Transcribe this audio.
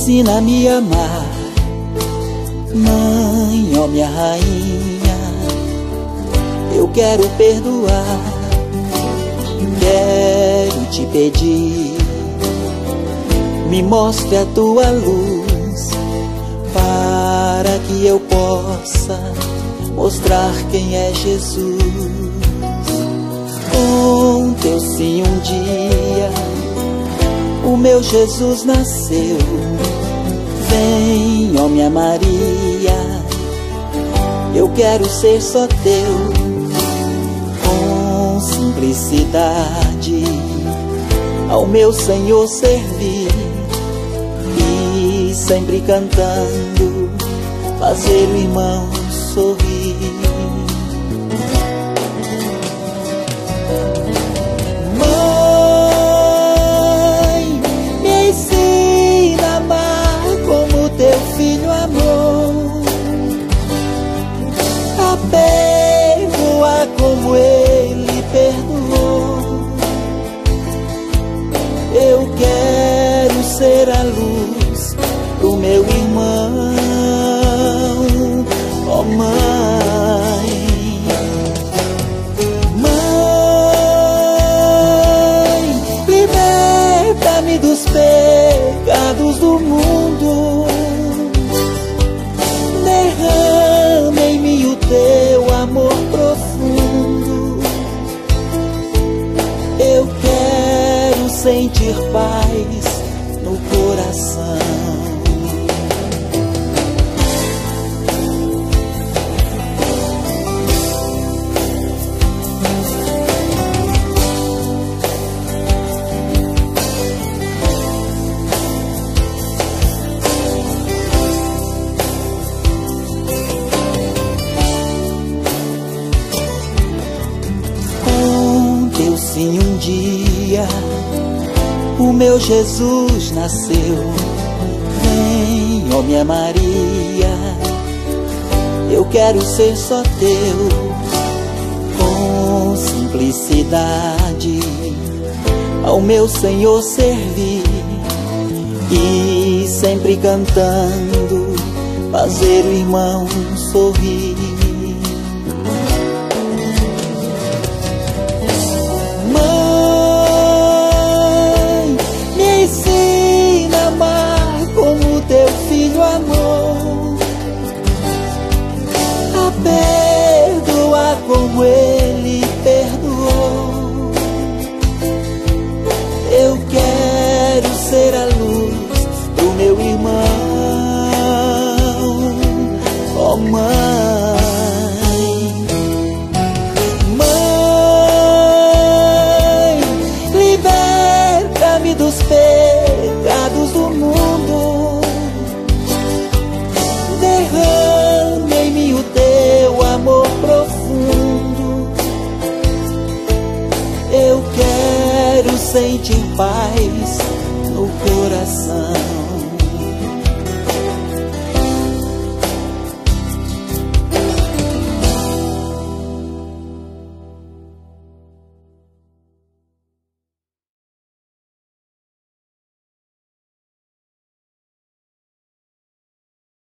ensina-me a amar. Mãe, ó minha rainha, eu quero perdoar. Quero te pedir, me mostre a tua luz, para que eu possa mostrar quem é Jesus. Com teu sim um dia o meu Jesus nasceu. Vem, ó minha Maria, eu quero ser só teu. Com simplicidade ao meu Senhor servir, e sempre cantando fazer o irmão sorrir. Mãe, me ensina a amar como teu filho amou, a perdoar como ele perdoou. Eu quero ser a luz do meu irmão, ó mãe. Mãe, liberta-me dos pecados do mundo, derrama em mim o teu amor profundo. Eu quero sentir paz no coração. Sim, um dia o meu Jesus nasceu. Vem, ó minha Maria, eu quero ser só teu. Com simplicidade ao meu Senhor servir, e sempre cantando fazer o irmão sorrir. Teu filho amou, a perdoar como ele perdoou. Eu quero ser a luz do meu irmão, ó mãe. Mãe, liberta-me dos pecados do mundo, derrama em mim o teu amor profundo. Eu quero sentir paz no coração.